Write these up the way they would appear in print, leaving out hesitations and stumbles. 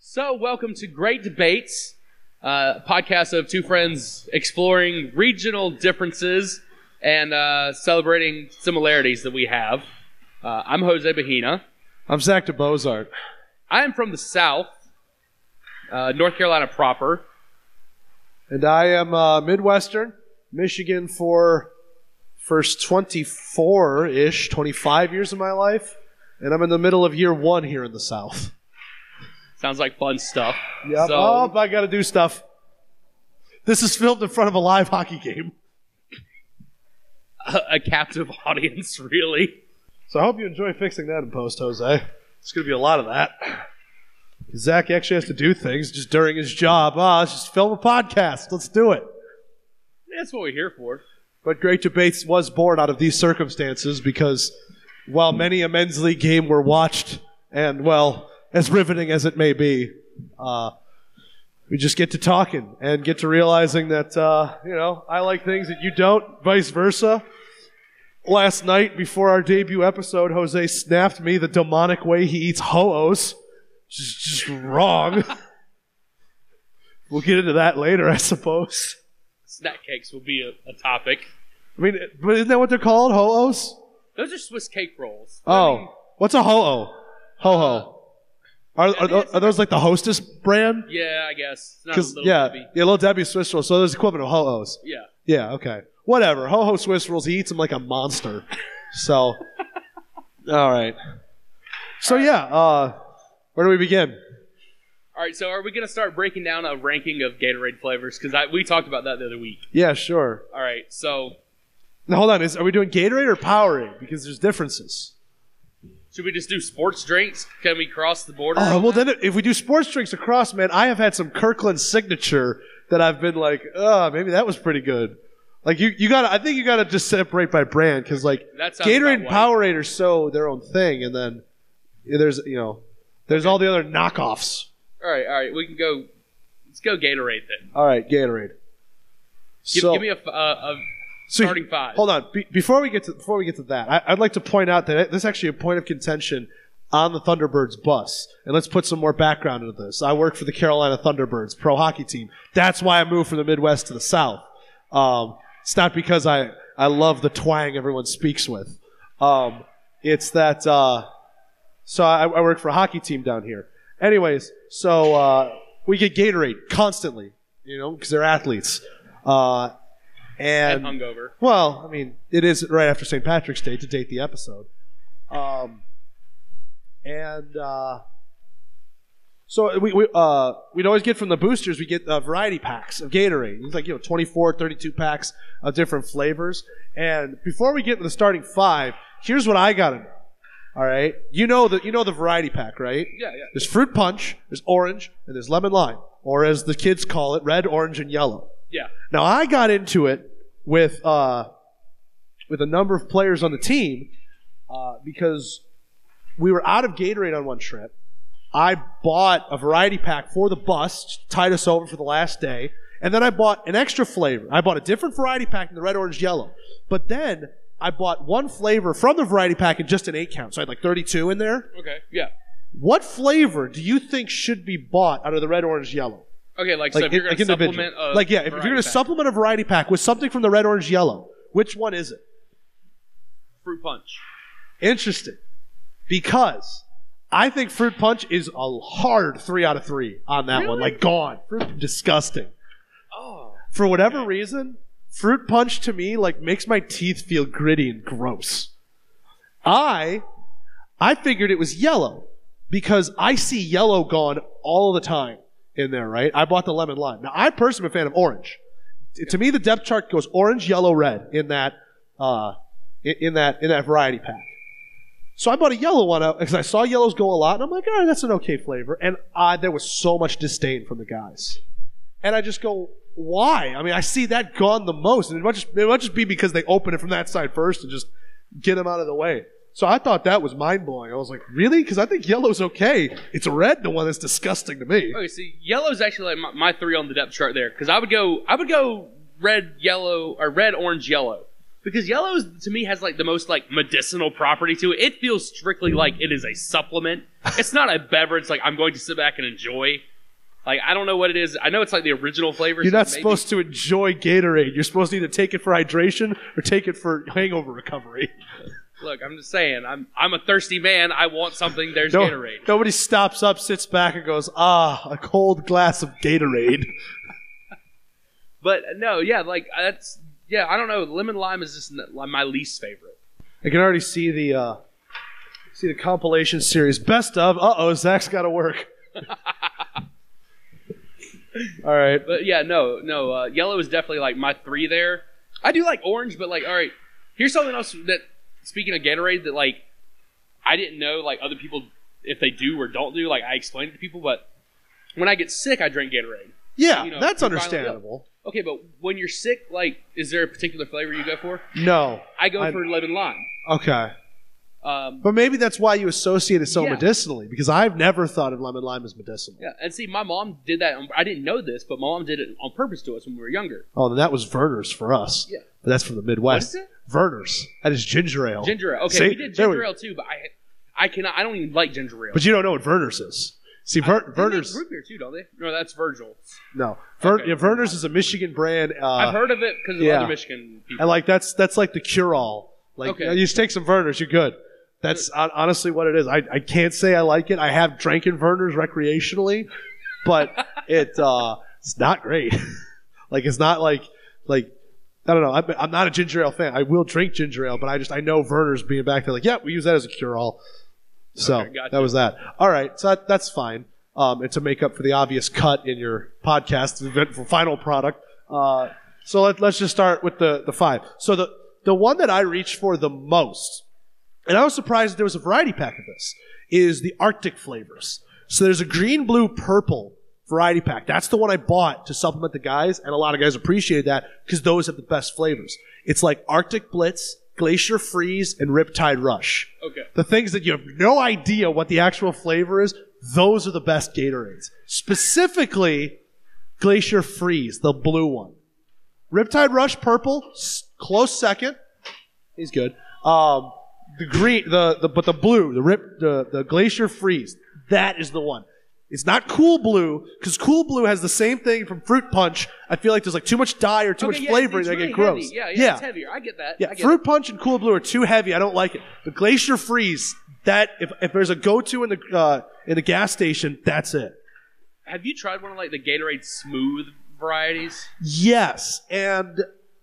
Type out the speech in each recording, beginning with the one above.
So, welcome to Great Debates, a podcast of two friends exploring regional differences and celebrating similarities that we have. I'm Jose Bahina. I'm Zach DeBozart. I am from the South, North Carolina proper. And I am Midwestern, Michigan for first 24-ish, 25 years of my life. And I'm in the middle of year one here in the South. Sounds like fun stuff. Yep. Oh, I got to do stuff. This is filmed in front of a live hockey game. A captive audience, really. So I hope you enjoy fixing that in post, Jose. There's going to be a lot of that. Zach actually has to do things just during his job. Let's just film a podcast. Let's do it. That's what we're here for. But Great Debates was born out of these circumstances because while many a men's league game were watched and, well, as riveting as it may be, we just get to talking and get to realizing that, I like things that you don't, vice versa. Last night, before our debut episode, Jose snapped me the demonic way he eats ho-ohs. Just wrong. We'll get into that later, I suppose. Snack cakes will be a topic. I mean, but isn't that what they're called, ho-ohs? Those are Swiss cake rolls. What's a ho-oh? Ho-ho. Are those like the Hostess brand? Yeah, I guess. It's not Little Debbie. Yeah, Little Debbie Swiss rolls. So there's the equivalent of ho-ohs. Yeah. Yeah, okay. Whatever. Ho-ho Swiss rolls. He eats them like a monster. So, all right. So, where do we begin? All right, so are we going to start breaking down a ranking of Gatorade flavors? Because we talked about that the other week. Yeah, sure. All right, so... Now, hold on. Are we doing Gatorade or Powerade? Because there's differences. Should we just do sports drinks? Can we cross the border? Well, then if we do sports drinks across, man, I have had some Kirkland Signature that I've been like, maybe that was pretty good. Like, I think you gotta just separate by brand, because, like, Gatorade and Powerade are so their own thing, and then there's all the other knockoffs. All right, we can go, let's go Gatorade then. All right, Gatorade. Give me a starting five. Hold on. Before we get to that, I'd like to point out that this is actually a point of contention on the Thunderbirds bus. And let's put some more background into this. I work for the Carolina Thunderbirds pro hockey team. That's why I moved from the Midwest to the South. It's not because I love the twang everyone speaks with. It's that so I work for a hockey team down here. Anyways, so we get Gatorade constantly, because they're athletes. And hungover. Well, I mean, it is right after St. Patrick's Day to date the episode. So we'd always get from the boosters, we get variety packs of Gatorade. It's like, 24, 32 packs of different flavors. And before we get into the starting five, here's what I got to know. All right? You know the variety pack, right? Yeah. There's fruit punch, there's orange, and there's lemon lime. Or as the kids call it, red, orange, and yellow. Yeah. Now, I got into it with a number of players on the team because we were out of Gatorade on one trip. I bought a variety pack for the bus, tied us over for the last day, and then I bought an extra flavor. I bought a different variety pack than the red, orange, yellow. But then I bought one flavor from the variety pack in just an 8-count, so I had like 32 in there. Okay, yeah. What flavor do you think should be bought out of the red, orange, yellow? Okay, so if you're going to supplement if you're going to supplement a variety pack with something from the red, orange, yellow, which one is it? Fruit punch. Interesting. Because I think fruit punch is a hard 3 out of 3 on that one. Like, gone. Disgusting. Oh. For whatever reason, fruit punch to me, like, makes my teeth feel gritty and gross. I figured it was yellow because I see yellow gone all the time in there, right? I bought the lemon lime. Now, I personally am a fan of orange. To me, the depth chart goes orange, yellow, red in that variety pack. So I bought a yellow one because I saw yellows go a lot, and I'm like, all right, that's an okay flavor. And there was so much disdain from the guys. And I just go, why? I mean, I see that gone the most. And it might just be because they open it from that side first and just get them out of the way. So I thought that was mind-blowing. I was like, really? Because I think yellow's okay. It's red, the one that's disgusting to me. Okay, see, yellow's actually like my 3 on the depth chart there. Because I would go red, yellow, or red, orange, yellow. Because yellow to me has like the most like medicinal property to it. It feels strictly like it is a supplement. It's not a beverage like I'm going to sit back and enjoy. Like I don't know what it is. I know it's like the original flavor. You're not supposed to enjoy Gatorade. You're supposed to either take it for hydration or take it for hangover recovery. Look, I'm just saying. I'm a thirsty man. I want something. There's Gatorade. Nobody stops up, sits back, and goes, a cold glass of Gatorade. But no, yeah, like that's I don't know. Lemon lime is just my least favorite. I can already see the compilation series best of. Zach's got to work. All right, but yeah, no. Yellow is definitely like my 3 there. I do like orange, but like, all right, here's something else that. Speaking of Gatorade, that like I didn't know like other people if they do or don't do. Like I explained it to people, but when I get sick, I drink Gatorade. Yeah, that's understandable. Okay, but when you're sick, like, is there a particular flavor you go for? No, I go for lemon lime. Okay, but maybe that's why you associate it so medicinally. Because I've never thought of lemon lime as medicinal. Yeah, and see, my mom did that. I didn't know this, but my mom did it on purpose to us when we were younger. Oh, then that was Werner's for us. Yeah, but that's from the Midwest. What is it? Werner's. That is ginger ale. Ginger ale. Okay, See? we did ginger ale too, but I cannot. I don't even like ginger ale. But you don't know what Werner's is. See, Werner's. They make root beer too, don't they? No, that's Virgil. No, Werner's is a Michigan brand. I've heard of it because of other Michigan people. And like that's like the cure-all. Like you just take some Werner's, you're good. That's honestly what it is. I can't say I like it. I have drinking Werner's recreationally, but it's not great. Like it's not like I don't know. I'm not a ginger ale fan. I will drink ginger ale, but I know Werner's being back there like, yeah, we use that as a cure-all. So gotcha. That was that. All right, so that's fine. And to make up for the obvious cut in your podcast event for final product. So let's just start with the 5. So the one that I reached for the most, and I was surprised that there was a variety pack of this, is the Arctic flavors. So there's a green, blue, purple variety pack. That's the one I bought to supplement the guys, and a lot of guys appreciate that because those have the best flavors. It's like Arctic Blitz, Glacier Freeze, and Riptide Rush. Okay. The things that you have no idea what the actual flavor is, those are the best Gatorades. Specifically, Glacier Freeze, the blue one. Riptide Rush, purple, close second. He's good. The green, but the blue, the Glacier Freeze, that is the one. It's not Cool Blue, because Cool Blue has the same thing from Fruit Punch. I feel like there's like too much dye or too much flavoring that I get gross. Heavy. Yeah, it's heavier. I get that. Yeah, Fruit Punch and Cool Blue are too heavy. I don't like it. But Glacier Freeze, that if there's a go-to in the gas station, that's it. Have you tried one of like the Gatorade Smooth varieties? Yes, and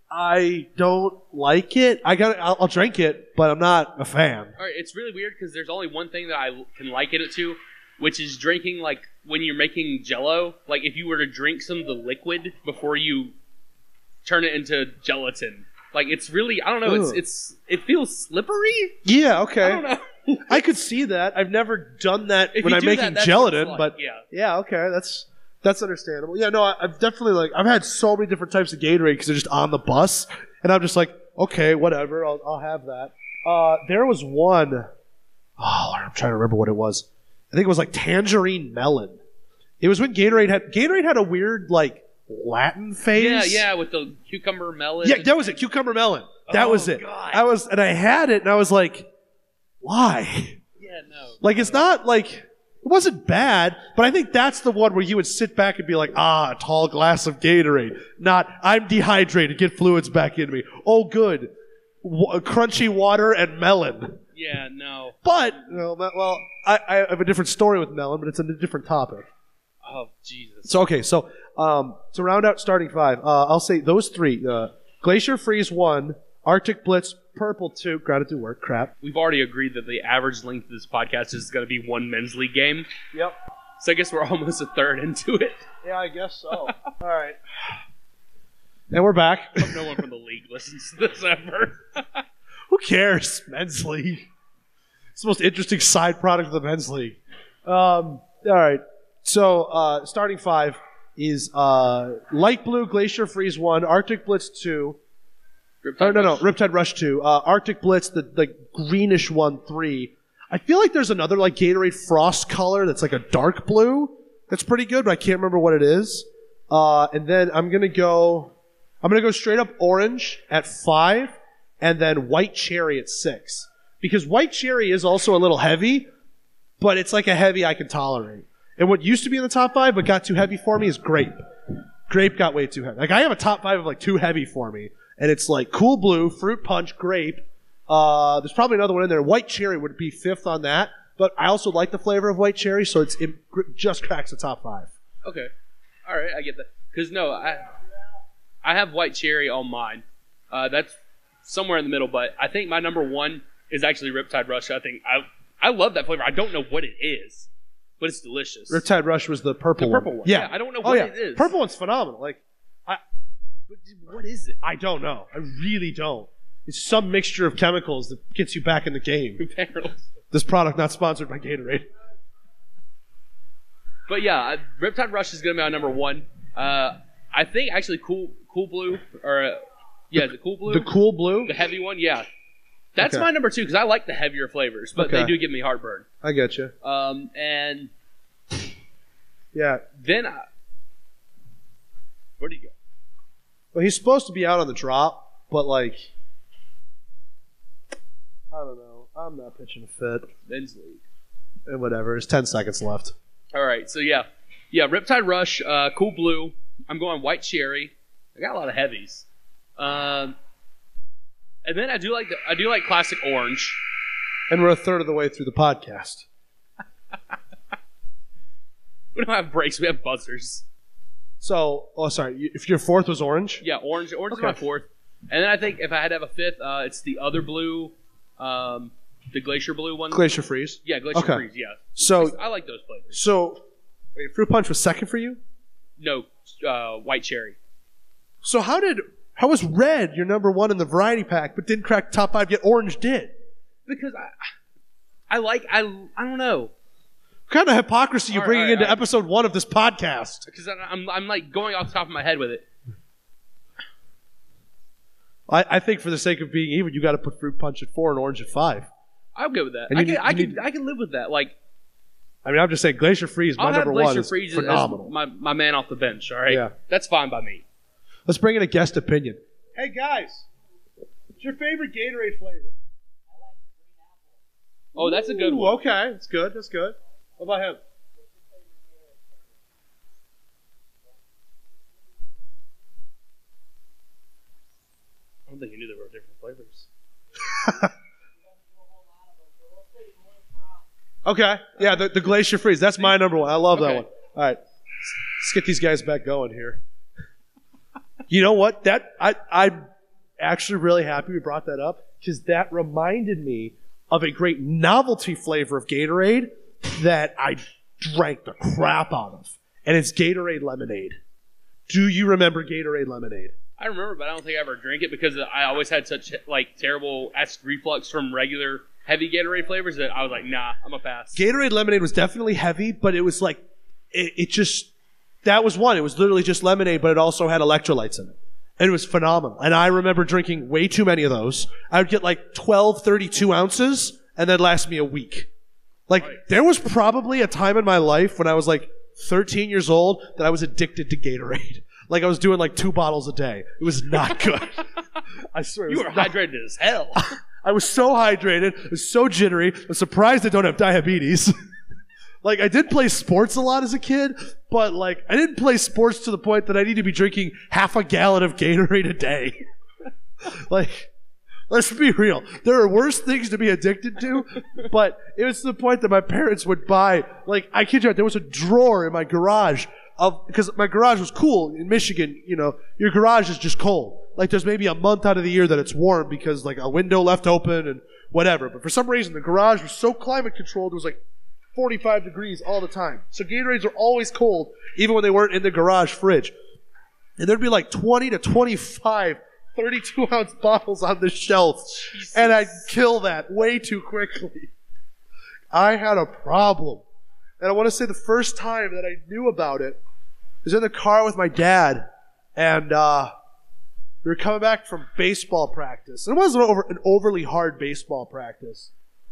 I don't like it. I'll drink it, but I'm not a fan. All right, it's really weird because there's only one thing that I can liken it to, which is drinking like when you're making Jell-O. Like if you were to drink some of the liquid before you turn it into gelatin. Like it's really, I don't know. It feels slippery. Yeah. Okay. I don't know. I could see that. I've never done that If when you I'm do making that's gelatin, what it's but like, yeah. yeah. Okay. That's understandable. Yeah. No, I've definitely I've had so many different types of Gatorade because they're just on the bus, and I'm just like, okay, whatever. I'll have that. There was one. Oh, I'm trying to remember what it was. I think it was like tangerine melon. It was when Gatorade had a weird like Latin phase. Yeah, with the cucumber melon. Yeah, that was it. Cucumber melon. That was it. God. I had it, and I was like, why? Yeah, no. Like it's not like it wasn't bad, but I think that's the one where you would sit back and be like, a tall glass of Gatorade. Not I'm dehydrated, get fluids back in me. Oh, good, crunchy water and melon. Yeah, no. But I have a different story with melon, but it's a different topic. Oh, Jesus. So okay, so to round out starting 5, I'll say those 3: Glacier Freeze 1, Arctic Blitz, Purple 2. Got to do work. Crap. We've already agreed that the average length of this podcast is going to be one men's league game. Yep. So I guess we're almost a third into it. Yeah, I guess so. All right. And we're back. I hope no one from the league listens to this ever. Who cares? Men's league. It's the most interesting side product of the men's league. All right. So starting 5 is Light Blue, Glacier Freeze 1, Arctic Blitz 2. Riptide Rush 2. Arctic Blitz, the greenish one, 3. I feel like there's another like Gatorade Frost color that's like a dark blue. That's pretty good, but I can't remember what it is. And then I'm gonna go straight up orange at 5. and then white cherry at 6. Because white cherry is also a little heavy, but it's like a heavy I can tolerate. And what used to be in the top 5 but got too heavy for me is grape. Grape got way too heavy. Like I have a top 5 of like too heavy for me, and it's like Cool Blue, Fruit Punch, Grape. There's probably another one in there. White cherry would be 5th on that, but I also like the flavor of white cherry, so it just cracks the top 5. Okay, all right, I get that. Because no, I have white cherry on mine. That's somewhere in the middle, but I think my number 1 is actually Riptide Rush. I love that flavor. I don't know what it is, but it's delicious. Riptide Rush was the purple one. Yeah, I don't know what it is. Purple one's phenomenal. Like, what is it? I don't know. I really don't. It's some mixture of chemicals that gets you back in the game. This product not sponsored by Gatorade. But yeah, Riptide Rush is going to be my number 1. I think actually Cool Blue, or is it Cool Blue? The Cool Blue? The heavy one, yeah. That's my number 2 because I like the heavier flavors, but they do give me heartburn. I get you. And yeah, then where'd he go? Well, he's supposed to be out on the drop, but like, I don't know. I'm not pitching a fit. Men's league. And whatever. There's 10 seconds left. All right, so yeah, Riptide Rush, Cool Blue. I'm going white cherry. I got a lot of heavies. And then I do like classic orange. And we're a third of the way through the podcast. We don't have breaks. We have buzzers. So, if your 4th was orange? Yeah, orange. Orange is my 4th. And then I think if I had to have a 5th, it's the other blue, the Glacier Blue one. Glacier Freeze? Yeah, Glacier Freeze, yeah. So I like those flavors. So, wait, Fruit Punch was 2nd for you? No, white cherry. So how was red your number 1 in the variety pack, but didn't crack top 5 yet orange did? Because I don't know. What kind of hypocrisy you bringing into episode 1 of this podcast? Because I'm like going off the top of my head with it. I think for the sake of being even, you got to put Fruit Punch at 4 and orange at 5. I'll go with that. I can live with that. Like, I mean, I'm just saying Glacier Freeze, my number 1 is phenomenal. My man off the bench, all right? Yeah. That's fine by me. Let's bring in a guest opinion. Hey, guys. What's your favorite Gatorade flavor? Oh, that's a good one. Okay. That's good. What about him? I don't think he knew there were different flavors. Okay. Yeah, the Glacier Freeze. That's my number 1. I love that one. All right. Let's get these guys back going here. You know what? I'm actually really happy we brought that up because that reminded me of a great novelty flavor of Gatorade that I drank the crap out of. And it's Gatorade Lemonade. Do you remember Gatorade Lemonade? I remember, but I don't think I ever drank it because I always had such like terrible acid reflux from regular heavy Gatorade flavors that I was like, nah, I'm a pass. Gatorade Lemonade was definitely heavy, but it was like, that was one. It was literally just lemonade, but it also had electrolytes in it. And it was phenomenal. And I remember drinking way too many of those. I would get like 12, 32 ounces, and that'd last me a week. Like, there was probably a time in my life when I was like 13 years old that I was addicted to Gatorade. Like, I was doing like 2 bottles a day. It was not good. I swear. You were hydrated as hell. I was so hydrated. I was so jittery. I was surprised I don't have diabetes. Like, I did play sports a lot as a kid, but, like, I didn't play sports to the point that I need to be drinking half a gallon of Gatorade a day. Like, let's be real. There are worse things to be addicted to, but it was to the point that my parents would buy, like, I kid you not, there was a drawer in my garage because my garage was cool in Michigan. You know, your garage is just cold. Like, there's maybe a month out of the year that it's warm because, like, a window left open and whatever. But for some reason, the garage was so climate controlled, it was like 45 degrees all the time. So Gatorades were always cold, even when they weren't in the garage fridge. And there'd be like 20 to 25 32-ounce bottles on the shelf. Jesus. And I'd kill that way too quickly. I had a problem. And I want to say the first time that I knew about it was in the car with my dad. And we were coming back from baseball practice. And it wasn't an overly hard baseball practice.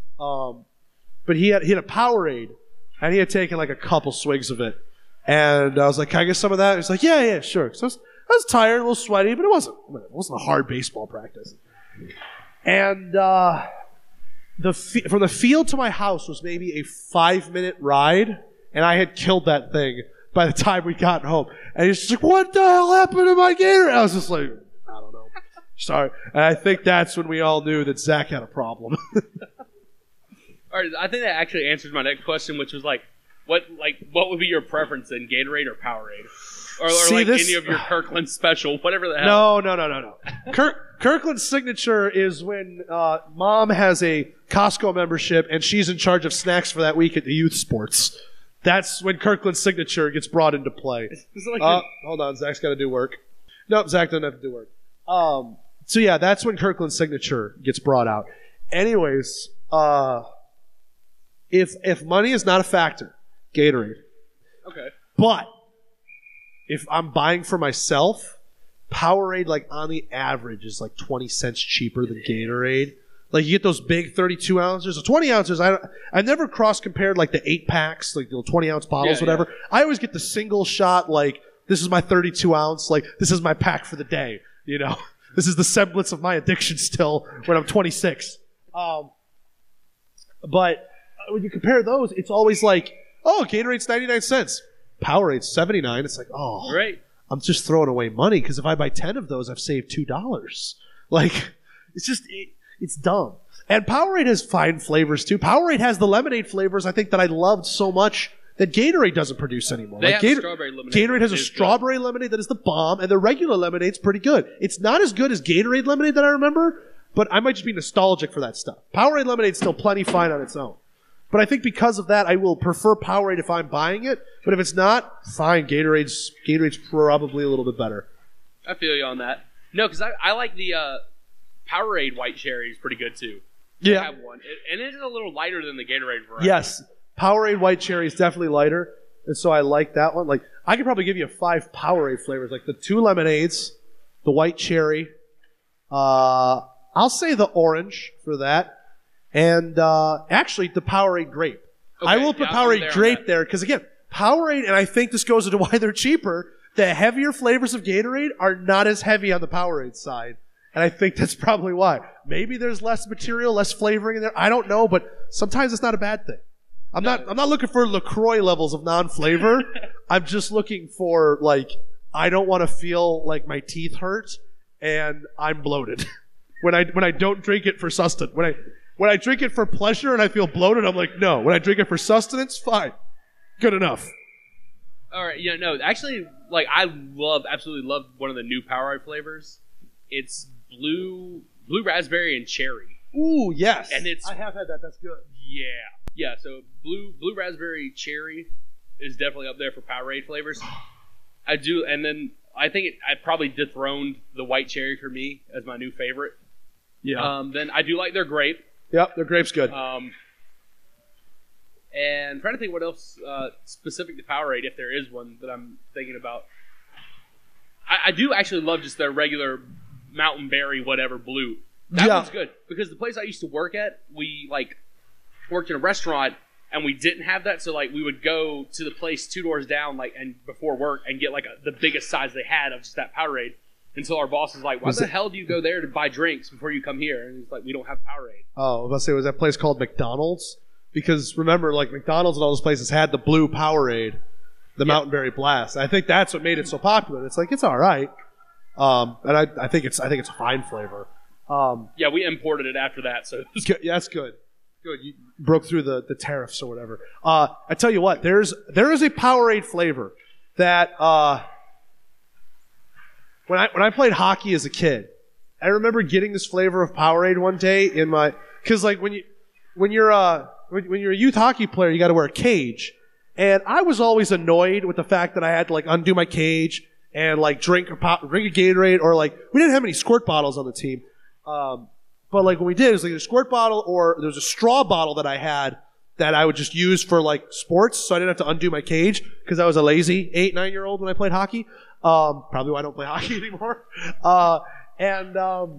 But he had a Powerade, and he had taken like a couple swigs of it. And I was like, can I get some of that? He's like, yeah, sure. So I was tired, a little sweaty, but it wasn't a hard baseball practice. And from the field to my house was maybe a 5-minute ride, and I had killed that thing by the time we got home. And he's just like, what the hell happened to my Gatorade? I was just like, I don't know. Sorry. And I think that's when we all knew that Zach had a problem. All right, I think that actually answers my next question, which was what would be your preference in Gatorade or Powerade? Or any of your Kirkland special, whatever the hell. No. Kirkland's signature is when mom has a Costco membership and she's in charge of snacks for that week at the youth sports. That's when Kirkland's signature gets brought into play. Hold on, Zach's got to do work. Nope, Zach doesn't have to do work. So yeah, that's when Kirkland's signature gets brought out. Anyways, if money is not a factor, Gatorade. Okay. But if I'm buying for myself, Powerade, like on the average, is like 20 cents cheaper than Gatorade. Like you get those big 32 ounces, or 20 ounces. I never cross compared like the 8-packs, like the 20 ounce bottles, whatever. Yeah. I always get the single shot. Like this is my 32 ounce. Like this is my pack for the day. You know, this is the semblance of my addiction still when I'm 26. But when you compare those, it's always like, oh, Gatorade's 99 cents. Powerade's 79. It's like, oh, right. I'm just throwing away money because if I buy 10 of those, I've saved $2. Like, it's just, it's dumb. And Powerade has fine flavors too. Powerade has the lemonade flavors I think that I loved so much that Gatorade doesn't produce anymore. They like have strawberry lemonade. Gatorade has a strawberry lemonade that is the bomb, and the regular lemonade's pretty good. It's not as good as Gatorade lemonade that I remember, but I might just be nostalgic for that stuff. Powerade lemonade's still plenty fine on its own. But I think because of that, I will prefer Powerade if I'm buying it. But if it's not, fine. Gatorade's probably a little bit better. I feel you on that. No, because I like the Powerade white cherry is pretty good too. Yeah. I have one. And it is a little lighter than the Gatorade variety. Yes. Powerade white cherry is definitely lighter. And so I like that one. Like, I could probably give you 5 Powerade flavors. Like the 2 lemonades, the white cherry. I'll say the orange for that. And actually, the Powerade grape. Okay, I will put Powerade grape there because, again, Powerade, and I think this goes into why they're cheaper, the heavier flavors of Gatorade are not as heavy on the Powerade side. And I think that's probably why. Maybe there's less material, less flavoring in there. I don't know, but sometimes it's not a bad thing. I'm not looking for LaCroix levels of non-flavor. I'm just looking for, like, I don't want to feel like my teeth hurt and I'm bloated. when I don't drink it for sustenance. When I drink it for pleasure and I feel bloated, I'm like, no. When I drink it for sustenance, fine. Good enough. All right. Yeah, no. Actually, like, I absolutely love one of the new Powerade flavors. It's blue raspberry and cherry. Ooh, yes. And I have had that. That's good. Yeah. Yeah, so blue raspberry cherry is definitely up there for Powerade flavors. I do, and then I think I probably dethroned the white cherry for me as my new favorite. Yeah. Then I do like their grape. Yep, their grape's good. And I'm trying to think what else specific to Powerade, if there is one that I'm thinking about. I do actually love just their regular Mountain Berry whatever blue. That one's good because the place I used to work at, we worked in a restaurant and we didn't have that, so we would go to the place 2 doors down and before work and get the biggest size they had of just that Powerade. Until our boss is like, why the hell do you go there to buy drinks before you come here? And he's like, we don't have Powerade. Oh, I was about to say, was that place called McDonald's? Because remember, McDonald's and all those places had the blue Powerade, the Mountain Berry Blast. I think that's what made it so popular. It's it's all right. And I think it's a fine flavor. Yeah, we imported it after that, so yeah, that's good. Good, you broke through the tariffs or whatever. I tell you what, there is a Powerade flavor that when I played hockey as a kid, I remember getting this flavor of Powerade one day because when you're a youth hockey player, you got to wear a cage, and I was always annoyed with the fact that I had to undo my cage and drink a Gatorade or we didn't have any squirt bottles on the team. But when we did, it was a squirt bottle or there was a straw bottle that I had that I would just use for sports, so I didn't have to undo my cage because I was a lazy 8-9-year-old when I played hockey. Probably why I don't play hockey anymore. And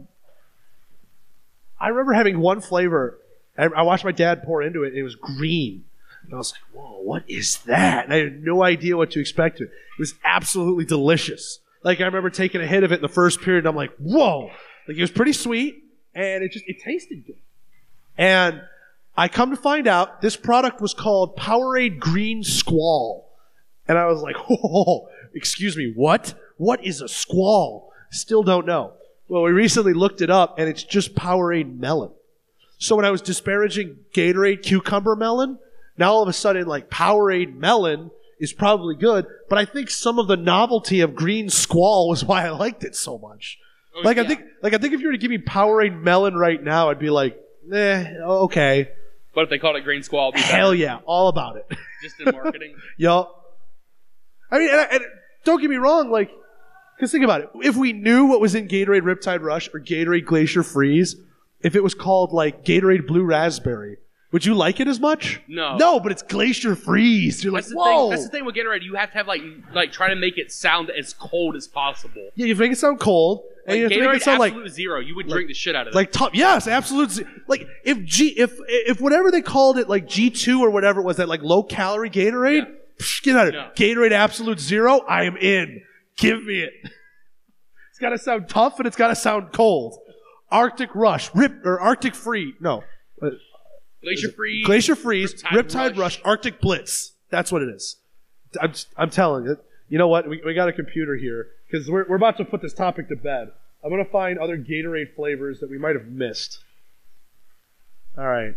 I remember having one flavor. I watched my dad pour into it, and it was green. And I was like, whoa, what is that? And I had no idea what to expect. It was absolutely delicious. I remember taking a hit of it in the first period, and I'm like, whoa. It was pretty sweet, and it tasted good. And I come to find out this product was called Powerade Green Squall. And I was like, oh, excuse me, what? What is a squall? Still don't know. Well, we recently looked it up, and it's just Powerade Melon. So when I was disparaging Gatorade Cucumber Melon, now all of a sudden, like, Powerade Melon is probably good, but I think some of the novelty of Green Squall was why I liked it so much. I think if you were to give me Powerade Melon right now, I'd be like, okay. But if they called it Green Squall, it'd be better. Hell yeah, all about it. Just in marketing. Yup. I mean, and don't get me wrong, like, because think about it. If we knew what was in Gatorade Riptide Rush or Gatorade Glacier Freeze, if it was called, like, Gatorade Blue Raspberry, would you like it as much? No. No, but it's Glacier Freeze. You're like, whoa. That's the thing with Gatorade. You have to have, like try to make it sound as cold as possible. Yeah, you make it sound cold. And you have to make Gatorade it sound Absolute Zero, you would drink the shit out of it. Like top, yes, Absolute. Like if whatever they called it, like G2 or whatever it was, that like low calorie Gatorade, get out of it. Gatorade Absolute Zero, I am in. Give me it. It's got to sound tough and it's got to sound cold. Arctic Rush, Arctic Free, no. Glacier Freeze, Riptide Rush, Arctic Blitz. That's what it is. I'm telling you. You know what? We got a computer here because we're about to put this topic to bed. I'm going to find other Gatorade flavors that we might have missed. All right.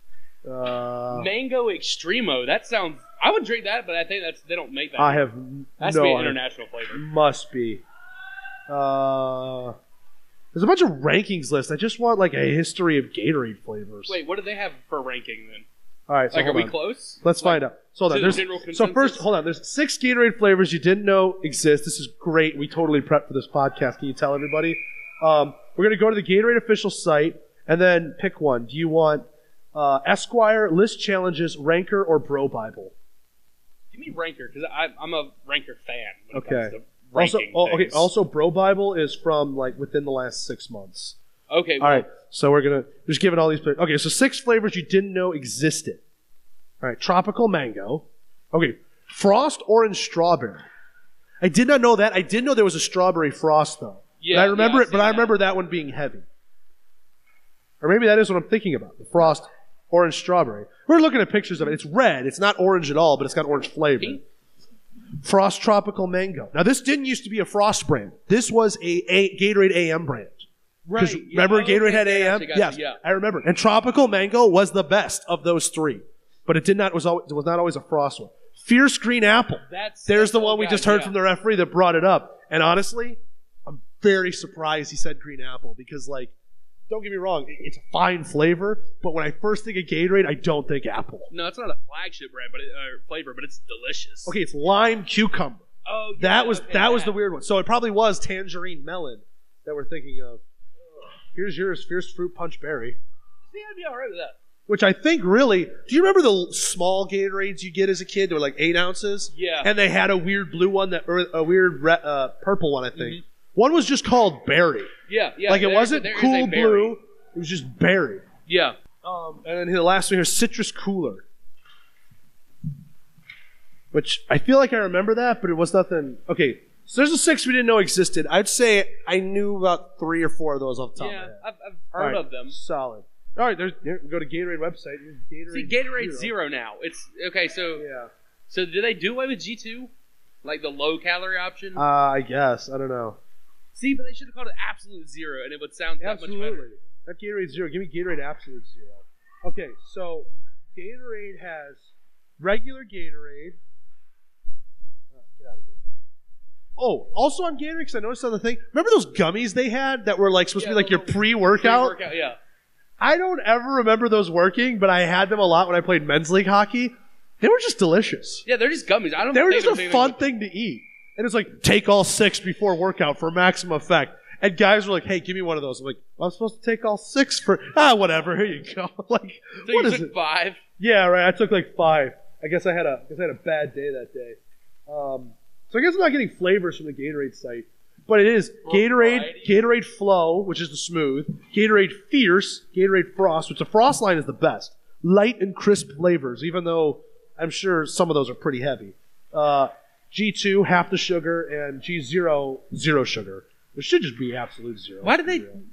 Mango Extremo. That sounds. I would drink that, but I think they don't make that. I have Has to be an international flavor. Must be. There's a bunch of rankings lists. I just want like a history of Gatorade flavors. Wait, what do they have for ranking then? All right, so like, are we close? Let's find out. So hold on. So first, hold on. There's 6 Gatorade flavors you didn't know exist. This is great. We totally prepped for this podcast. Can you tell everybody? We're going to go to the Gatorade official site and then pick one. Do you want Esquire, List Challenges, Ranker, or Bro Bible? Give me Ranker because I'm a Ranker fan. When Okay. It comes to okay. Also, Bro Bible is from like within the last 6 months. Okay. All right. So we're just giving all these. Okay. So 6 flavors you didn't know existed. All right. Tropical mango. Okay. Frost orange strawberry. I did not know that. I did know there was a strawberry frost though. Yeah. I remember it, but I remember that one being heavy. Or maybe that is what I'm thinking about. The frost orange strawberry. We're looking at pictures of it. It's red. It's not orange at all, but it's got orange flavor. Pink? Frost tropical mango. Now this didn't used to be a Frost brand. This was a Gatorade AM brand. Right. Remember Gatorade had AM? Yes, I remember. And tropical mango was the best of those 3, but it was not always a Frost one. Fierce green apple. There's the one we just heard from the referee that brought it up. And honestly, I'm very surprised he said green apple because, like, don't get me wrong, it's a fine flavor, but when I first think of Gatorade, I don't think apple. No, it's not a flagship brand, flavor, but it's delicious. Okay, it's lime cucumber. Oh, yeah. That was the weird one. So it probably was tangerine melon that we're thinking of. Here's yours, Fierce Fruit Punch Berry. See, I'd be all right with that. Which I think really... Do you remember the small Gatorades you get as a kid? They were like 8 ounces? Yeah. And they had a weird blue one, or a weird purple one, I think. Mm-hmm. One was just called Berry. Yeah. Like it wasn't cool blue. It was just Berry. Yeah. And then the last one here is Citrus Cooler. Which I feel like I remember that, but it was nothing... Okay. So there's a 6 we didn't know existed. I'd say I knew about 3 or 4 of those off the top of my head. Yeah, I've heard of them. Solid. All right, go to Gatorade website. Gatorade Zero now. It's okay. So yeah. So do they do away with G2, like the low calorie option? I guess I don't know. See, but they should have called it Absolute Zero, and it would sound that much better. Not Gatorade Zero. Give me Gatorade Absolute Zero. Okay, so Gatorade has regular Gatorade. Get out of here. Oh, also on Gatorade, because I noticed on the thing. Remember those gummies they had that were like supposed to be like your pre-workout? Pre-workout, yeah. I don't ever remember those working, but I had them a lot when I played men's league hockey. They were just delicious. Yeah, they're just gummies. They were just a fun thing to eat. And it's like, take all 6 before workout for maximum effect. And guys were like, hey, give me one of those. I'm like, well, I'm supposed to take all 6 for... whatever, here you go. Like, so what you is took it? 5? Yeah, right. I took like 5. I guess I had a bad day that day. So I guess I'm not getting flavors from the Gatorade site. But it is Gatorade Flow, which is the smooth, Gatorade Fierce, Gatorade Frost, which the Frost line is the best. Light and crisp flavors, even though I'm sure some of those are pretty heavy. G2, half the sugar, and G0, 0 sugar. There should just be absolute zero. Why do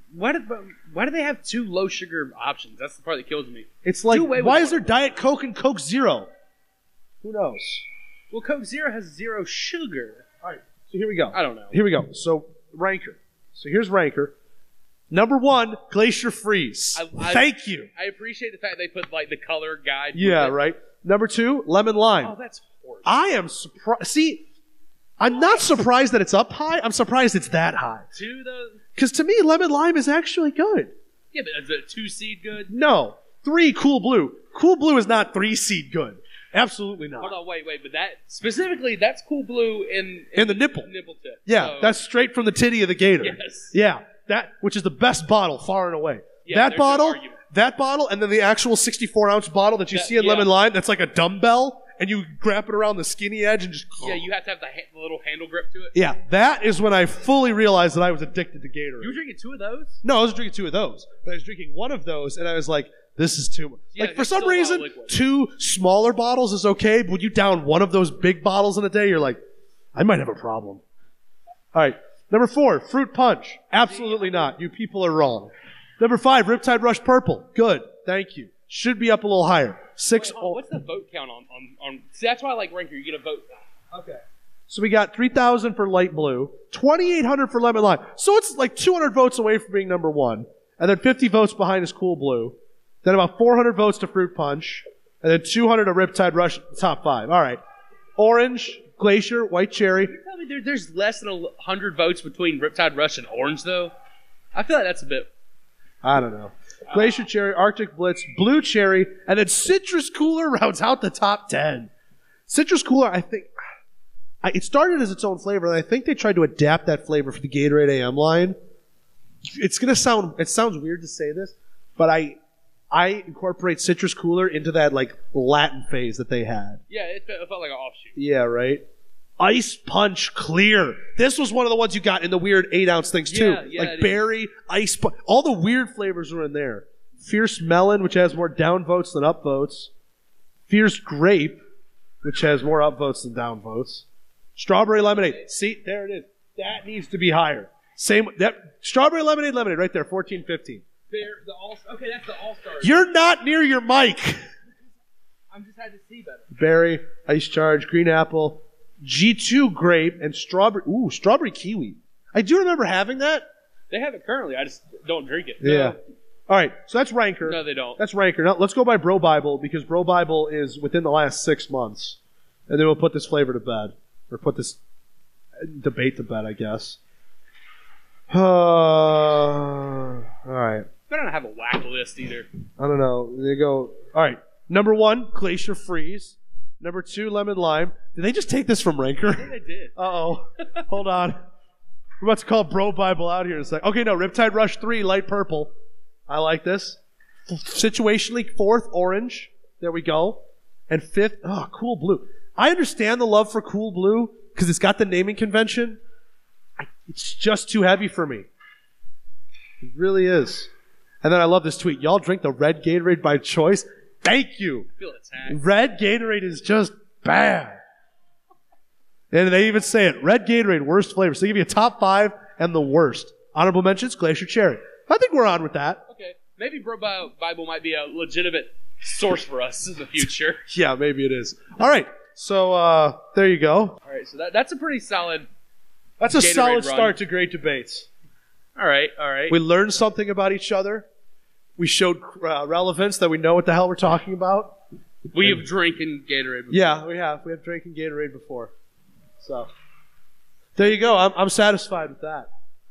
they have 2 low sugar options? That's the part that kills me. It's like, Do away with why is one. there Diet Coke and Coke Zero? Who knows? Well, Coke Zero has 0 sugar. All right, so here we go. I don't know. Here we go. So, Ranker. So here's Ranker. Number 1, Glacier Freeze. Thank you. I appreciate the fact they put like the color guide. Yeah, with it. right. Number 2, Lemon Lime. Oh, that's horrible. I am surprised. See, I'm not surprised that it's up high. I'm surprised it's that high. 2 though. Because to me, Lemon Lime is actually good. Yeah, but is it 2 seed good? No. 3, Cool Blue. Cool Blue is not 3 seed good. Absolutely not. Hold on, wait, but that specifically, that's Cool Blue in In the nipple. Nipple tip. Yeah, So, that's straight from the titty of the gator. Yes. Yeah, that which is the best bottle far and away. Yeah, there's no that bottle, and then the actual 64-ounce bottle that you see in yeah. Lemon Lime, that's like a dumbbell, and you grab it around the skinny edge and just... Yeah, you have to have the little handle grip to it. Yeah, that is when I fully realized that I was addicted to Gatorade. You were drinking 2 of those? No, I was drinking 2 of those, but I was drinking one of those, and I was like, this is too much. Yeah, like, for it's some still a lot of reason, liquid. 2 smaller bottles is okay, but when you down one of those big bottles in a day, you're like, I might have a problem. All right. Number 4, Fruit Punch. Absolutely not. You people are wrong. Number 5, Riptide Rush Purple. Good. Thank you. Should be up a little higher. 6. Wait, what's the vote count on? See, that's why I like Ranker. You get a vote. Okay. So we got 3,000 for Light Blue, 2,800 for Lemon Lime. So it's like 200 votes away from being number 1. And then 50 votes behind is Cool Blue. Then about 400 votes to Fruit Punch. And then 200 to Riptide Rush, top 5. All right. Orange, Glacier, White Cherry. You tell me there's less than 100 votes between Riptide Rush and Orange, though? I feel like that's a bit... I don't know. Glacier Cherry, Arctic Blitz, Blue Cherry, and then Citrus Cooler rounds out the top 10. Citrus Cooler, I think... it started as its own flavor, and I think they tried to adapt that flavor for the Gatorade AM line. It's going to sound... It sounds weird to say this, but I incorporate Citrus Cooler into that, like, Latin phase that they had. Yeah, it felt like an offshoot. Yeah, right? Ice Punch Clear. This was one of the ones you got in the weird 8-ounce things, too. Yeah, like berry, ice punch. All the weird flavors are in there. Fierce Melon, which has more down votes than up votes. Fierce Grape, which has more up votes than down votes. Strawberry Lemonade. See, there it is. That needs to be higher. Strawberry Lemonade right there, 14, 15. Okay, that's the All-Stars. You're not near your mic. I'm just had to see better. Berry, Ice Charge, Green Apple, G2 Grape, and Strawberry. Ooh, Strawberry Kiwi. I do remember having that. They have it currently. I just don't drink it. Yeah. All right, so that's Ranker. No, they don't. That's Ranker. Now, let's go by Bro Bible, because Bro Bible is within the last 6 months. And then we'll put this flavor to bed. Or put this debate to bed, I guess. All right. They don't have a whack list either. I don't know. They go. All right. Number 1, Glacier Freeze. Number 2, Lemon Lime. Did they just take this from Ranker? I think they did. Uh-oh. Hold on. We're about to call Bro Bible out here in a sec. Okay, no. Riptide Rush 3, Light Purple. I like this. Situationally, 4th, Orange. There we go. And 5th, Cool Blue. I understand the love for Cool Blue because it's got the naming convention. It's just too heavy for me. It really is. And then I love this tweet. Y'all drink the red Gatorade by choice? Thank you. I feel attacked. Red Gatorade is just bad. And they even say it. Red Gatorade, worst flavor. So they give you a top 5 and the worst. Honorable mentions, Glacier Cherry. I think we're on with that. Okay. Maybe Bro Bible might be a legitimate source for us in the future. Yeah, maybe it is. All right. So there you go. All right. So that's a pretty solid... That's a Gatorade solid run. start to great debates. All right. We learned something about each other. We showed relevance that we know what the hell we're talking about. We have drinking Gatorade before. Yeah, we have. We have drinking Gatorade before. So there you go. I'm satisfied with that.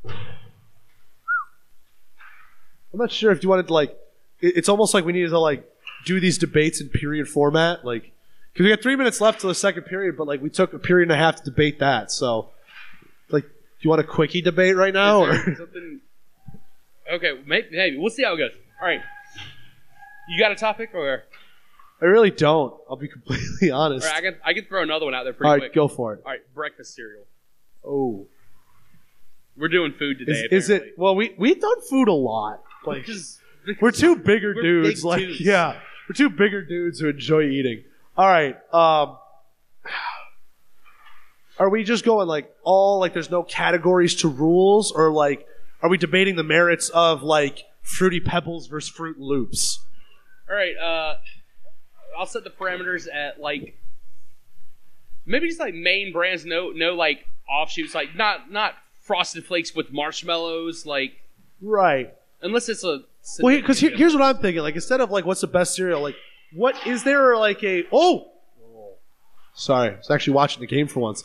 I'm not sure if you wanted to, like, it's almost like we needed to, like, do these debates in period format, like, because we got 3 minutes left till the second period, but, like, we took a period and a half to debate that. So, like, do you want a quickie debate right now, Is there or something? Okay, maybe we'll see how it goes. All right, you got a topic, or I really don't. I'll be completely honest. or I can throw another one out there All pretty right, quick. go for it. All right, breakfast cereal. Oh, We're doing food today. is it? apparently. Well, we've done food a lot. Like, Because we're two bigger we're dudes. big Like, dudes. yeah, we're two bigger dudes who enjoy eating. All right. are we just going like all like there's no categories to rules, or like are we debating the merits of like Fruity Pebbles versus Fruit Loops? All right, I'll set the parameters at like maybe just like main brands, no like offshoots, like not Frosted Flakes with marshmallows, like right. Unless it's a well, because here's what I'm thinking, like instead of like what's the best cereal, like what is there like a sorry, I was actually watching the game for once.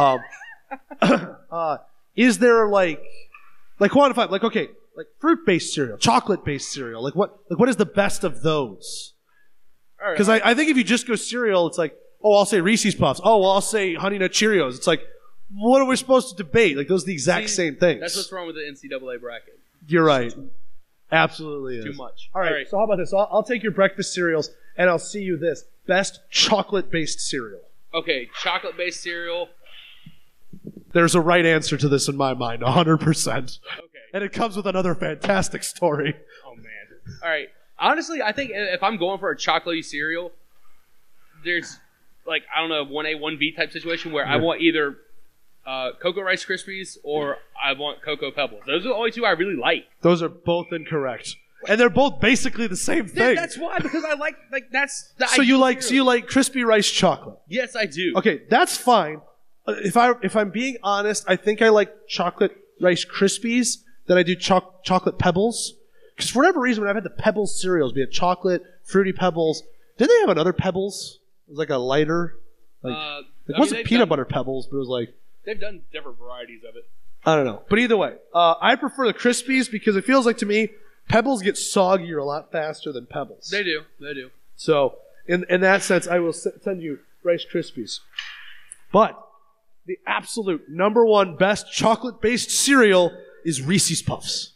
Is there like quantify like okay, like fruit-based cereal, chocolate-based cereal, like what is the best of those? Because I think if you just go cereal, it's like, oh, I'll say Reese's Puffs. Oh, well, I'll say Honey Nut Cheerios. It's like, what are we supposed to debate? Like those are the exact same things. That's what's wrong with the NCAA bracket. You're right. Absolutely is. Too much. All right. So how about this? I'll take your breakfast cereals, and I'll see you this. Best chocolate-based cereal. Okay, chocolate-based cereal. There's a right answer to this in my mind, 100%. Okay. And it comes with another fantastic story. Oh, man. All right. Honestly, I think if I'm going for a chocolatey cereal, there's, like, I don't know, 1A, 1B type situation where I want either Cocoa Rice Krispies or I want Cocoa Pebbles. Those are the only two I really like. Those are both incorrect. And they're both basically the same thing. That's why, because I like that's the so you like crispy rice chocolate? Yes, I do. Okay, that's fine. If I'm being honest, I think I like chocolate Rice Krispies than I do chocolate Pebbles. Because for whatever reason, when I've had the Pebbles cereals, be it chocolate, Fruity Pebbles, did they have another Pebbles? It was like a lighter, it wasn't peanut butter Pebbles, but it was like they've done different varieties of it. I don't know, but either way, I prefer the Krispies because it feels like to me Pebbles get soggier a lot faster than Pebbles. They do. So in that sense, I will send you Rice Krispies. But the absolute number one best chocolate-based cereal is Reese's Puffs.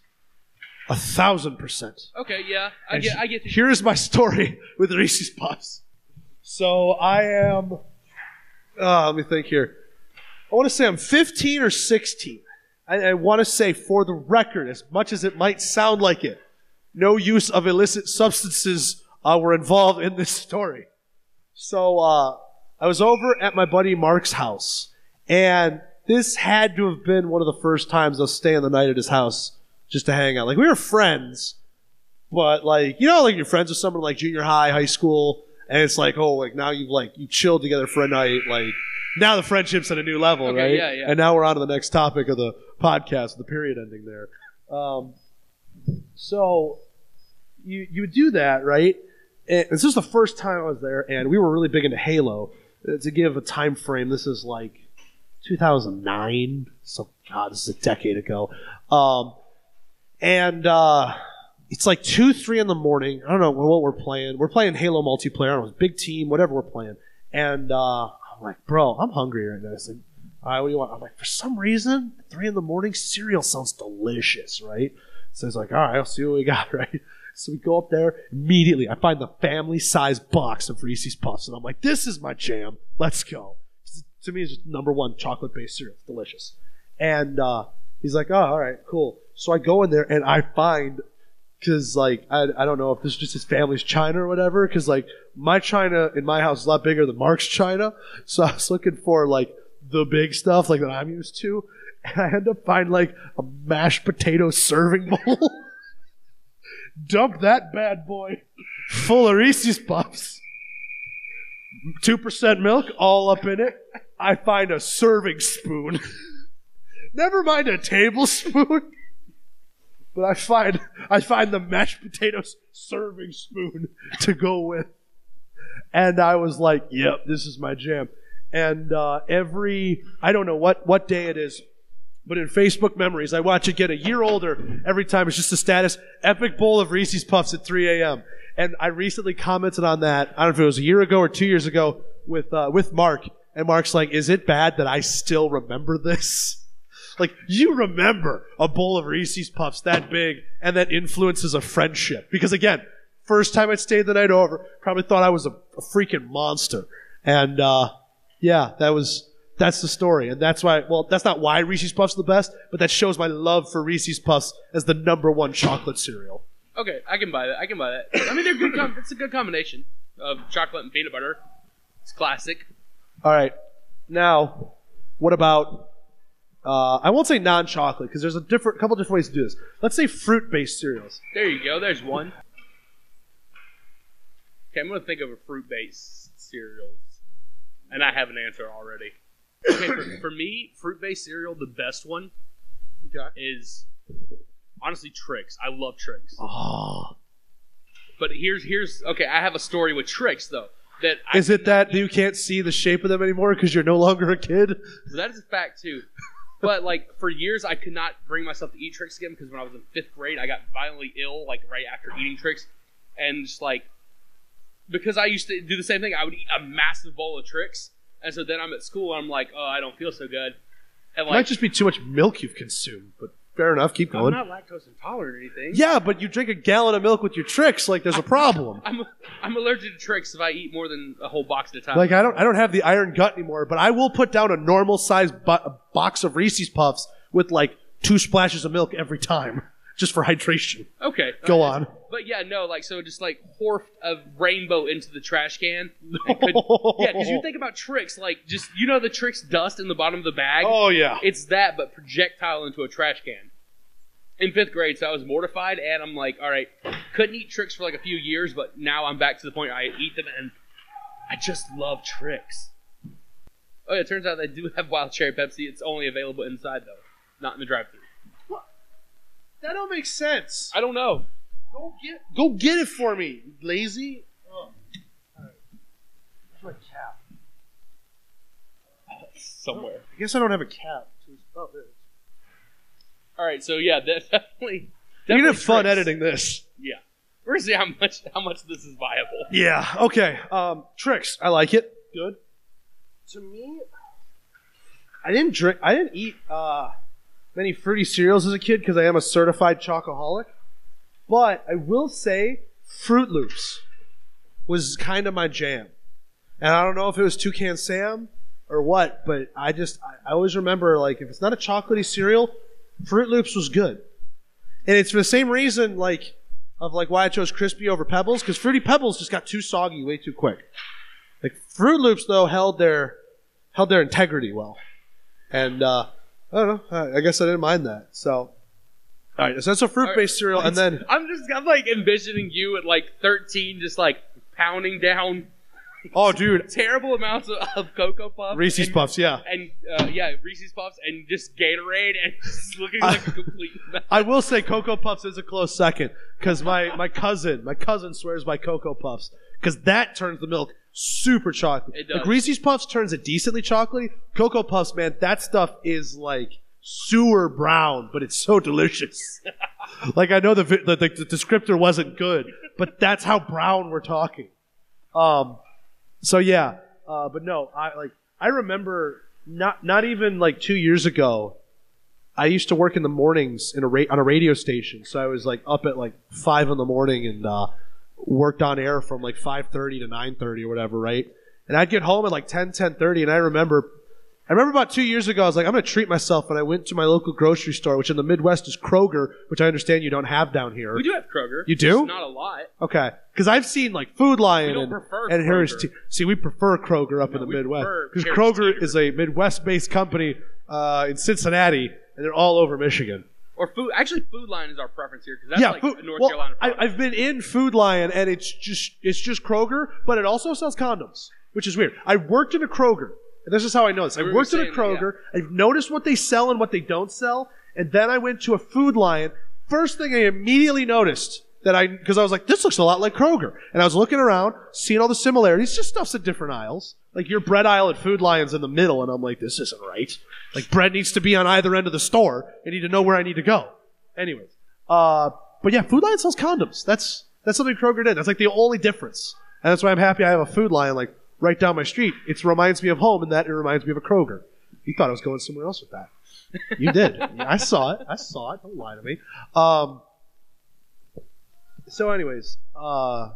1,000%. Okay, yeah, I get. Here's my story with Reese's Puffs. So I am. Let me think here. I want to say I'm 15 or 16. I want to say, for the record, as much as it might sound like it, no use of illicit substances were involved in this story. So I was over at my buddy Mark's house, and this had to have been one of the first times I was staying the night at his house just to hang out. Like, we were friends, but like, you know, like you're friends with someone like junior high, high school, and it's like, oh, like now you chilled together for a night, like now the friendship's at a new level, okay, right? Yeah. And now we're on to the next topic of the podcast, the period ending there. So you would do that, right? And this is the first time I was there, and we were really big into Halo. To give a time frame, this is like 2009. So God, this is a decade ago. And it's like 2, 3 in the morning. I don't know what we're playing. We're playing Halo multiplayer. I don't know, big team, whatever we're playing. And I'm like, bro, I'm hungry right now. I said, all right, what do you want? I'm like, for some reason, 3 in the morning, cereal sounds delicious, right? So he's like, all right, I'll see what we got, right? So we go up there. Immediately, I find the family-sized box of Reese's Puffs. And I'm like, this is my jam. Let's go. To me, it's just number one chocolate-based cereal. It's delicious. And he's like, oh, all right, cool. So I go in there, and I find, because, like, I don't know if this is just his family's china or whatever, because, like, my china in my house is a lot bigger than Mark's china. So I was looking for, like, the big stuff, like, that I'm used to. And I end up finding, like, a mashed potato serving bowl. Dump that bad boy full of Reese's Puffs. 2% milk all up in it. I find a serving spoon. Never mind a tablespoon. But I find the mashed potatoes serving spoon to go with. And I was like, yep, this is my jam. And I don't know what day it is, but in Facebook memories, I watch it get a year older every time. It's just a status, epic bowl of Reese's Puffs at 3 a.m. And I recently commented on that, I don't know if it was a year ago or 2 years ago, with Mark. And Mark's like, is it bad that I still remember this? Like, you remember a bowl of Reese's Puffs that big and that influences a friendship. Because again, first time I stayed the night over, probably thought I was a freaking monster. And yeah, that's the story. And that's why, well, that's not why Reese's Puffs are the best, but that shows my love for Reese's Puffs as the number one chocolate cereal. Okay, I can buy that. I mean, they're good. It's a good combination of chocolate and peanut butter. It's classic. All right. Now, What about? I won't say non-chocolate because there's a couple different ways to do this. Let's say fruit-based cereals. There you go. There's one. Okay, I'm going to think of a fruit-based cereal. And I have an answer already. Okay, for me, fruit-based cereal, the best one is honestly Trix. I love Trix. Oh. But here's okay. I have a story with Trix though. Is it that you can't see the shape of them anymore because you're no longer a kid? That is a fact too. But like for years, I could not bring myself to eat Trix again because when I was in 5th grade, I got violently ill like right after eating Trix, and just like because I used to do the same thing, I would eat a massive bowl of Trix, and so then I'm at school and I'm like, oh, I don't feel so good. And it might just be too much milk you've consumed, but fair enough. Keep going. I'm not lactose intolerant or anything. Yeah, but you drink a gallon of milk with your Trix, like there's a problem. I'm allergic to Trix if I eat more than a whole box at a time. Like I don't have the iron gut anymore, but I will put down a normal sized box of Reese's Puffs with like 2 splashes of milk every time, just for hydration. Okay, go on. But yeah, no, like so, just like horfed a rainbow into the trash can. Yeah, because you think about Trix, like just the Trix dust in the bottom of the bag. Oh yeah, it's that, but projectile into a trash can. In 5th grade, so I was mortified, and I'm like, all right, couldn't eat Trix for like a few years, but now I'm back to the point where I eat them, and I just love Trix. Oh yeah, it turns out they do have wild cherry Pepsi. It's only available inside though, not in the drive-thru. What? That don't make sense. I don't know. Go get it for me, lazy. Oh. All right. Where's my cap? Somewhere. I guess I don't have a cap. Oh, there it is. All right, so yeah, definitely. You're gonna have fun Trix. editing this. Yeah, we're gonna see how much this is viable. Yeah. Okay. Trix. I like it. Good. To me, I didn't eat many fruity cereals as a kid because I am a certified chocoholic. But I will say, Fruit Loops was kind of my jam, and I don't know if it was Toucan Sam or what, but I always remember like if it's not a chocolatey cereal, Fruit Loops was good. And it's for the same reason why I chose Crispy over Pebbles, because Fruity Pebbles just got too soggy way too quick. Like Fruit Loops though held their integrity well. And I don't know, I guess I didn't mind that. So all right, so that's a fruit-based cereal, and then I'm like envisioning you at like 13 just like pounding down oh dude, terrible amounts of Cocoa Puffs. Reese's Puffs, yeah. And Reese's Puffs and just Gatorade and just looking like a complete mess. I will say Cocoa Puffs is a close second because my cousin swears by Cocoa Puffs because that turns the milk super chocolate. It does. Like Reese's Puffs turns it decently chocolatey. Cocoa Puffs, man, that stuff is like sewer brown, but it's so delicious. Like I know the descriptor wasn't good, but that's how brown we're talking. So yeah, but no, I remember not even like 2 years ago. I used to work in the mornings on a radio station, so I was like up at like 5 in the morning and worked on air from like 5:30 to 9:30 or whatever, right? And I'd get home at like 10:30, and I remember about 2 years ago, I was like, I'm going to treat myself, and I went to my local grocery store, which in the Midwest is Kroger, which I understand you don't have down here. We do have Kroger. You do? Just not a lot. Okay. Because I've seen like Food Lion We don't prefer and Kroger. Harris Tea. See, we prefer Kroger up in the we Midwest. prefer Because Harris Kroger Teeter. is a Midwest-based company in Cincinnati, and they're all over Michigan. Or Food Line is our preference here because that's like a North Carolina product. I've been in Food Lion, and it's just Kroger, but it also sells condoms, which is weird. I worked in a Kroger. And this is how I know this. I worked in a Kroger. I've noticed what they sell and what they don't sell. And then I went to a Food Lion. First thing I immediately noticed because I was like, this looks a lot like Kroger. And I was looking around, seeing all the similarities. Just stuff's in different aisles. Like your bread aisle at Food Lion's in the middle. And I'm like, this isn't right. Like bread needs to be on either end of the store. I need to know where I need to go. Anyways. But yeah, Food Lion sells condoms. That's something Kroger did. That's like the only difference. And that's why I'm happy I have a Food Lion like right down my street. It reminds me of home, and that it reminds me of a Kroger. You thought I was going somewhere else with that. You did. Yeah, I saw it. Don't lie to me. So anyways, we're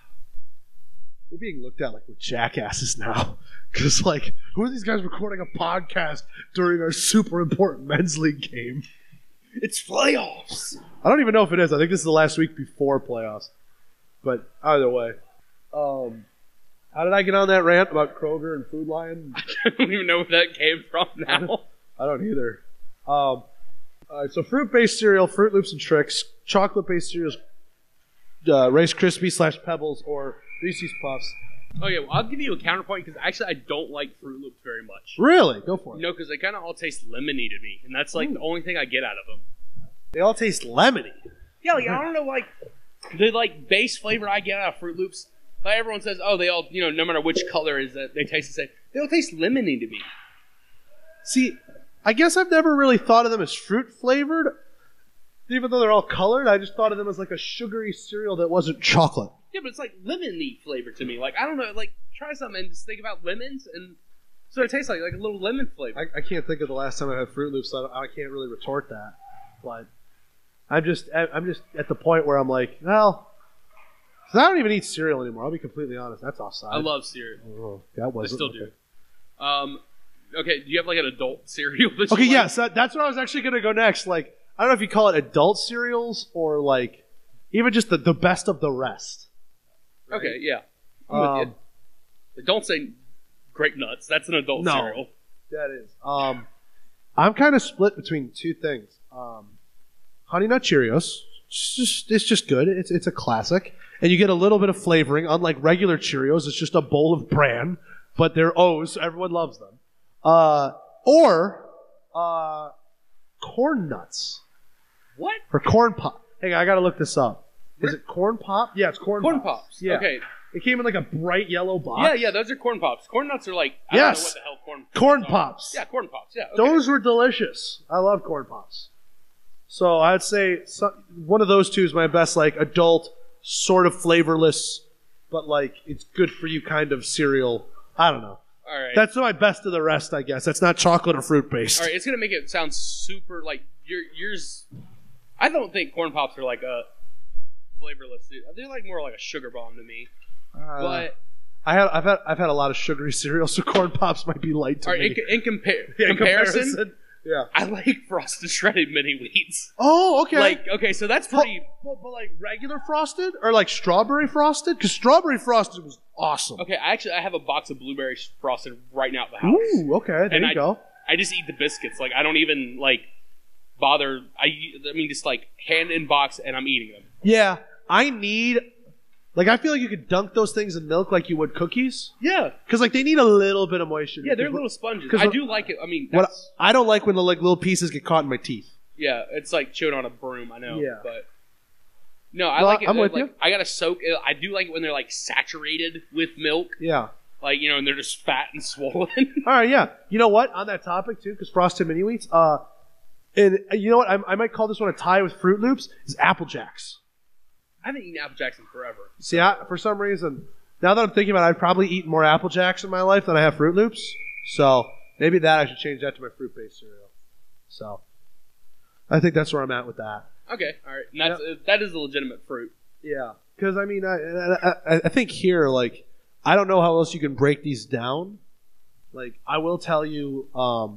being looked at like we're jackasses now. Because like, who are these guys recording a podcast during our super important men's league game? It's playoffs. I don't even know if it is. I think this is the last week before playoffs. But either way. How did I get on that rant about Kroger and Food Lion? I don't even know where that came from now. I don't either. So fruit-based cereal, Fruit Loops and Trix. Chocolate-based cereals, Rice Krispies / Pebbles or Reese's Puffs. Oh yeah, well, I'll give you a counterpoint because actually I don't like Fruit Loops very much. Really? Go for it. No, because they kind of all taste lemony to me, and that's like the only thing I get out of them. They all taste lemony. Yeah, like, I don't know, like the like base flavor I get out of Fruit Loops. Like everyone says, oh, they all, no matter which color is that, they taste the same. They all taste lemony to me. See, I guess I've never really thought of them as fruit flavored, even though they're all colored. I just thought of them as like a sugary cereal that wasn't chocolate. Yeah, but it's like lemony flavor to me. Like, I don't know, like, try something and just think about lemons, and so it tastes like a little lemon flavor. I can't think of the last time I had Fruit Loops, so I can't really retort that. But I'm just at the point where I'm like, well, 'cause I don't even eat cereal anymore. I'll be completely honest. That's offside. I love cereal. Oh, that was. I still do. Okay, do you have like an adult cereal? That Okay, you yes, that's where I was actually going to go next. Like, I don't know if you call it adult cereals or like even just the best of the rest. Right? Okay, yeah. I'm with you. Don't say Grape Nuts. That's an adult cereal. That is. I'm kind of split between two things. Honey Nut Cheerios. It's just good. It's a classic. And you get a little bit of flavoring. Unlike regular Cheerios, it's just a bowl of bran, but they're O's, so everyone loves them. Or Corn Nuts. What? Or Corn Pop. Hang on, I gotta look this up. Is it Corn Pop? Yeah, it's Corn Pops. Yeah. Okay. It came in like a bright yellow box. Yeah, those are Corn Pops. Corn Nuts are like, I don't know what the hell Corn Pops. Yeah, Corn Pops. Yeah. Okay. Those were delicious. I love Corn Pops. So I'd say one of those two is my best, like, adult, sort of flavorless, but, like, it's good for you kind of cereal. I don't know. All right. That's my best of the rest, I guess. That's not chocolate or fruit based. All right, it's going to make it sound super, like, yours. I don't think Corn Pops are, like, a flavorless. They're, like, more like a sugar bomb to me. But I've had a lot of sugary cereal, so Corn Pops might be light to me. In comparison, yeah, I like Frosted Shredded Mini Wheats. Oh, okay. Like, okay, so that's pretty. But like regular Frosted or like strawberry Frosted? Because strawberry Frosted was awesome. Okay, I have a box of blueberry Frosted right now at the house. Ooh, okay, there you go. I just eat the biscuits. Like, I don't even like bother. I mean, just like hand in box, and I'm eating them. Yeah, I need. Like, I feel like you could dunk those things in milk like you would cookies. Yeah. Because, like, they need a little bit of moisture. Yeah, they're little sponges. I do like it. I mean, I don't like when the like little pieces get caught in my teeth. Yeah, it's like chewing on a broom, I know. Yeah. But no, I like it. I'm with like, you. I gotta soak it. I do like it when they're like saturated with milk. Yeah. Like, and they're just fat and swollen. All right, yeah. You know what? On that topic, too, because Frosted Mini Wheats, and you know what? I might call this one a tie with Fruit Loops, is Apple Jacks. I haven't eaten Apple Jacks in forever. See, for some reason, now that I'm thinking about it, I've probably eaten more Apple Jacks in my life than I have Fruit Loops. So maybe I should change that to my fruit-based cereal. So I think that's where I'm at with that. Okay, all right. And that is a legitimate fruit. Yeah, because I mean, I think here, like, I don't know how else you can break these down. Like, I will tell you,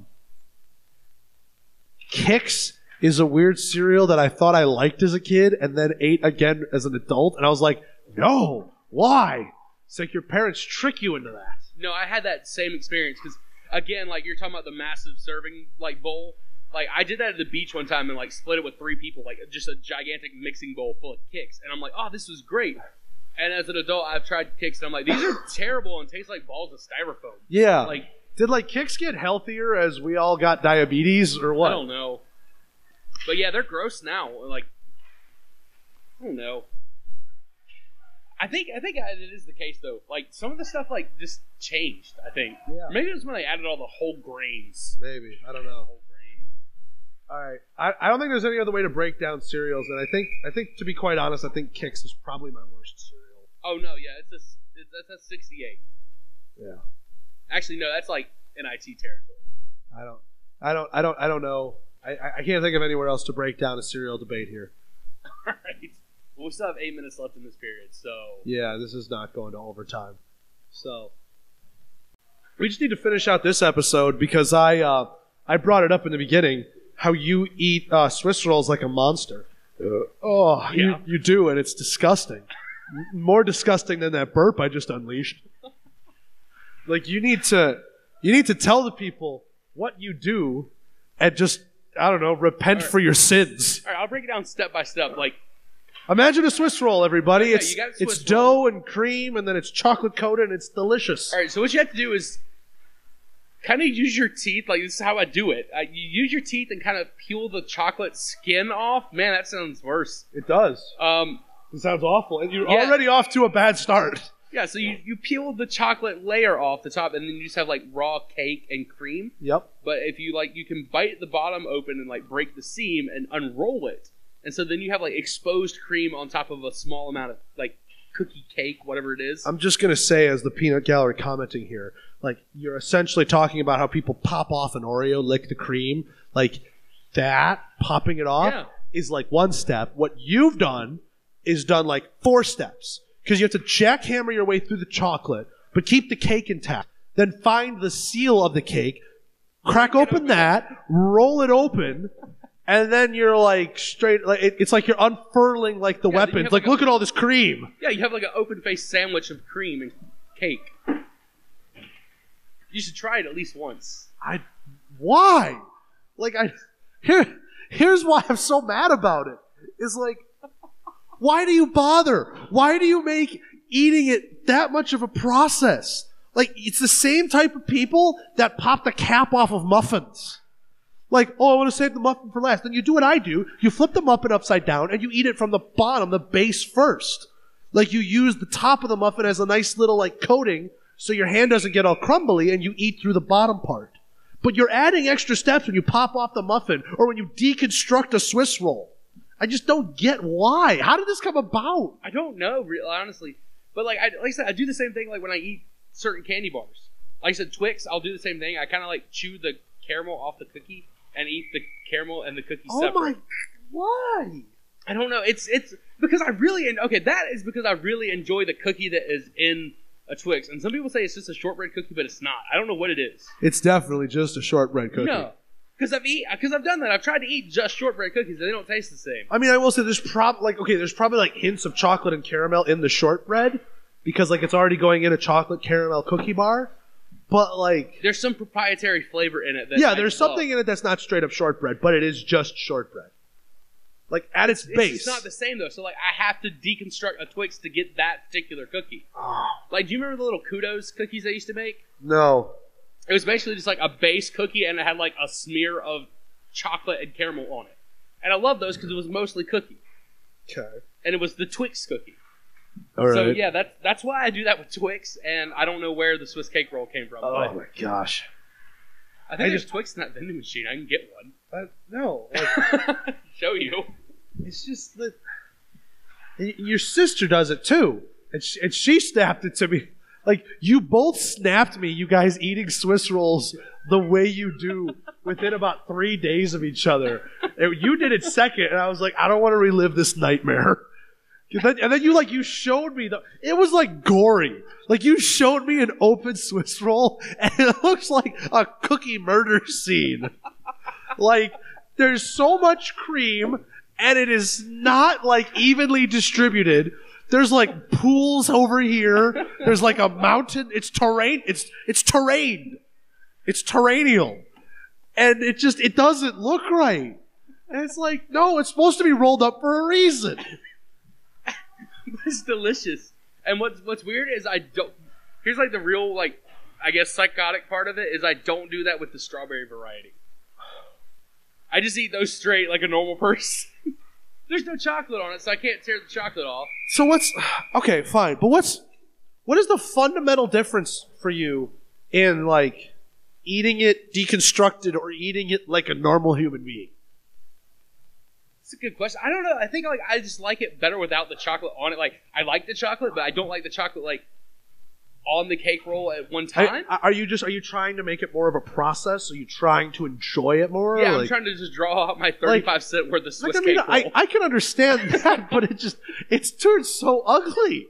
Kix is a weird cereal that I thought I liked as a kid and then ate again as an adult. And I was like, no, why? It's like your parents trick you into that. No, I had that same experience because, again, like, you're talking about the massive serving, like, bowl. Like, I did that at the beach one time and, like, split it with 3 people, like, just a gigantic mixing bowl full of Kix. And I'm like, oh, this was great. And as an adult, I've tried Kix, and I'm like, these are terrible and taste like balls of styrofoam. Yeah. Like, did, like, Kix get healthier as we all got diabetes or what? I don't know. But yeah, they're gross now. Like, I don't know. I think it is the case though. Like, some of the stuff like just changed. I think. Yeah. Maybe it was when they added all the whole grains. Maybe, I don't know. Whole grains. All right, I don't think there's any other way to break down cereals, and I think to be quite honest, I think Kix is probably my worst cereal. Oh no, yeah, that's a 68. Yeah. Actually, no, that's like NIT territory. I don't know. I can't think of anywhere else to break down a cereal debate here. All right. Well, we still have 8 minutes left in this period, so... Yeah, this is not going to overtime. So... We just need to finish out this episode because I brought it up in the beginning, how you eat Swiss rolls like a monster. Oh, yeah. You do, and it's disgusting. More disgusting than that burp I just unleashed. Like you need to tell the people what you do, and just I don't know, repent for your sins. All right, I'll break it down step by step. Like, imagine a Swiss roll, everybody. Yeah, It's you got a Swiss it's dough and cream, and then it's chocolate coated, and it's delicious. all right, so what you have to do is kind of use your teeth. Like, this is how I do it. You use your teeth and kind of peel the chocolate skin off. Man, that sounds worse. It does. It sounds awful, and you're already off to a bad start. Yeah, so you peel the chocolate layer off the top, and then you just have like raw cake and cream. Yep. But if you like, you can bite the bottom open and like break the seam and unroll it, and so then you have like exposed cream on top of a small amount of like cookie cake, whatever it is. I'm just gonna say, as the peanut gallery commenting here, like you're essentially talking about how people pop off an Oreo, lick the cream, like that. Popping it off is like one step. What you've done is done like 4 steps. Because you have to jackhammer your way through the chocolate, but keep the cake intact. Then find the seal of the cake, crack open that, roll it open, and then you're like straight. Like it's like you're unfurling like the weapons. Like look at all this cream. Yeah, you have like an open-faced sandwich of cream and cake. You should try it at least once. Why? Like here's why I'm so mad about it. Is like. Why do you bother? Why do you make eating it that much of a process? Like, it's the same type of people that pop the cap off of muffins. Like, oh, I want to save the muffin for last. Then you do what I do. You flip the muffin upside down, and you eat it from the bottom, the base first. Like, you use the top of the muffin as a nice little, like, coating so your hand doesn't get all crumbly, and you eat through the bottom part. But you're adding extra steps when you pop off the muffin or when you deconstruct a Swiss roll. I just don't get why. How did this come about? I don't know, honestly. But like I said, I do the same thing like when I eat certain candy bars. Like I said, Twix, I'll do the same thing. I kind of like chew the caramel off the cookie and eat the caramel and the cookie separate. Oh my, why? I don't know. It's because that is because I really enjoy the cookie that is in a Twix. And some people say it's just a shortbread cookie, but it's not. I don't know what it is. It's definitely just a shortbread cookie. No. Because I've done that. I've tried to eat just shortbread cookies, and they don't taste the same. I mean, I will say there's probably like hints of chocolate and caramel in the shortbread because like it's already going in a chocolate caramel cookie bar. But like, there's some proprietary flavor in it. There's something in it that's not straight up shortbread, but it is just shortbread. Like at its base, it's not the same though. So like, I have to deconstruct a Twix to get that particular cookie. Oh. Like, do you remember the little Kudos cookies I used to make? No. It was basically just like a base cookie, and it had like a smear of chocolate and caramel on it. And I love those because it was mostly cookie. Okay. And it was the Twix cookie. All right. So yeah, that's why I do that with Twix, and I don't know where the Swiss cake roll came from. Oh my gosh. I think there's Twix in that vending machine. I can get one. No. Show you. It's just that your sister does it too, and she snapped it to me. Like, you both snapped me, you guys eating Swiss rolls the way you do within about 3 days of each other. And you did it second, and I was like, I don't want to relive this nightmare. And then you showed me it was like gory. Like, you showed me an open Swiss roll, and it looks like a cookie murder scene. Like, there's so much cream, and it is not like evenly distributed. There's like pools over here. There's like a mountain. It's terrain. It's terrain. It's terraneal. And it doesn't look right. And it's like, no, it's supposed to be rolled up for a reason. It's delicious. And what's weird is here's like the real, like, I guess psychotic part of it is I don't do that with the strawberry variety. I just eat those straight like a normal person. There's no chocolate on it, so I can't tear the chocolate off. So okay, fine. But what is the fundamental difference for you in like eating it deconstructed or eating it like a normal human being? It's a good question. I don't know. I think like I just like it better without the chocolate on it. Like, I like the chocolate, but I don't like the chocolate like on the cake roll at one time. Are you trying to make it more of a process? Are you trying to enjoy it more? Yeah, I'm trying to just draw out my 35-cent worth of Swiss cake roll. I can understand that, but it's turned so ugly.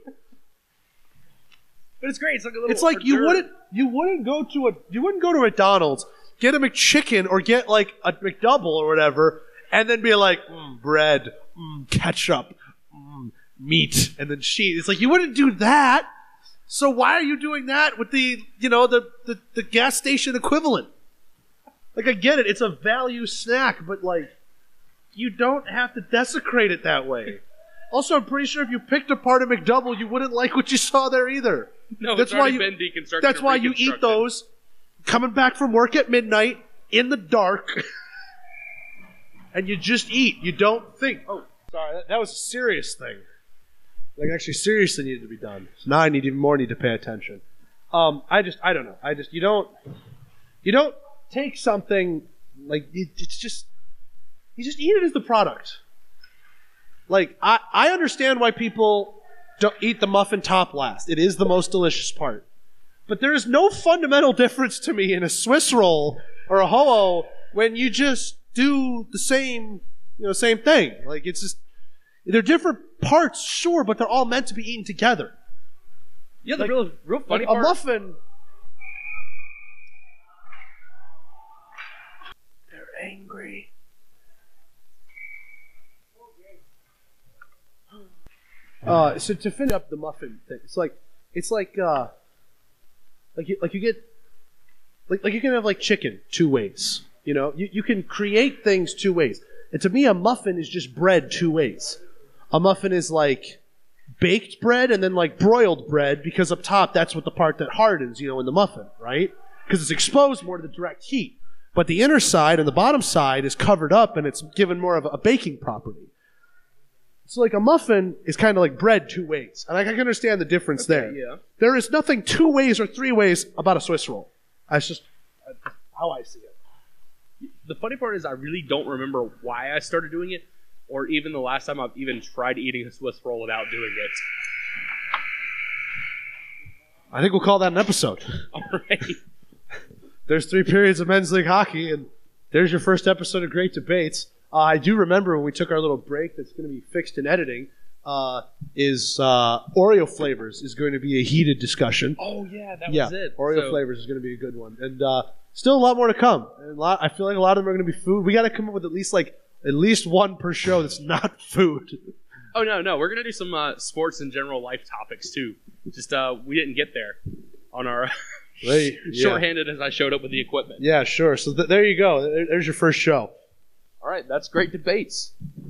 But it's great. It's like a little. It's like you wouldn't go to McDonald's, get a McChicken or get like a McDouble or whatever, and then be like, bread, ketchup, meat, and then cheese. It's like you wouldn't do that. So why are you doing that with the gas station equivalent? Like, I get it. It's a value snack, but, like, you don't have to desecrate it that way. Also, I'm pretty sure if you picked apart a McDouble, you wouldn't like what you saw there either. No, it's already been deconstructed. That's why you eat those coming back from work at midnight in the dark, and you just eat. You don't think, oh, sorry, that was a serious thing. Like, actually seriously needed to be done. So now I need even more need to pay attention. I don't know. You don't take something, like, you just eat it as the product. Like, I understand why people don't eat the muffin top last. It is the most delicious part. But there is no fundamental difference to me in a Swiss roll or a ho-oh when you just do the same thing. Like, it's just, they're different parts, sure, but they're all meant to be eaten together. Yeah, the like, real funny part. A muffin. They're angry. So to finish up the muffin thing, it's like you can have like chicken two ways. You know, you can create things two ways. And to me, a muffin is just bread two ways. A muffin is like baked bread and then like broiled bread, because up top that's what the part that hardens, in the muffin, right? Because it's exposed more to the direct heat. But the inner side and the bottom side is covered up and it's given more of a baking property. So like a muffin is kind of like bread two ways. And I can understand the difference there. Yeah. There is nothing two ways or three ways about a Swiss roll. That's just how I see it. The funny part is I really don't remember why I started doing it, or even the last time I've even tried eating a Swiss roll without doing it. I think we'll call that an episode. All right. There's 3 periods of men's league hockey, and there's your first episode of Great Debates. I do remember when we took our little break that's going to be fixed in editing, Oreo flavors is going to be a heated discussion. Oh, yeah, that was it. Oreo flavors is going to be a good one. And still a lot more to come. And I feel like a lot of them are going to be food. We got to come up with at least one per show that's not food. Oh, no. We're going to do some sports and general life topics, too. Just we didn't get there on our shorthanded as I showed up with the equipment. Yeah, sure. So there you go. There's your first show. All right, that's Great Debates.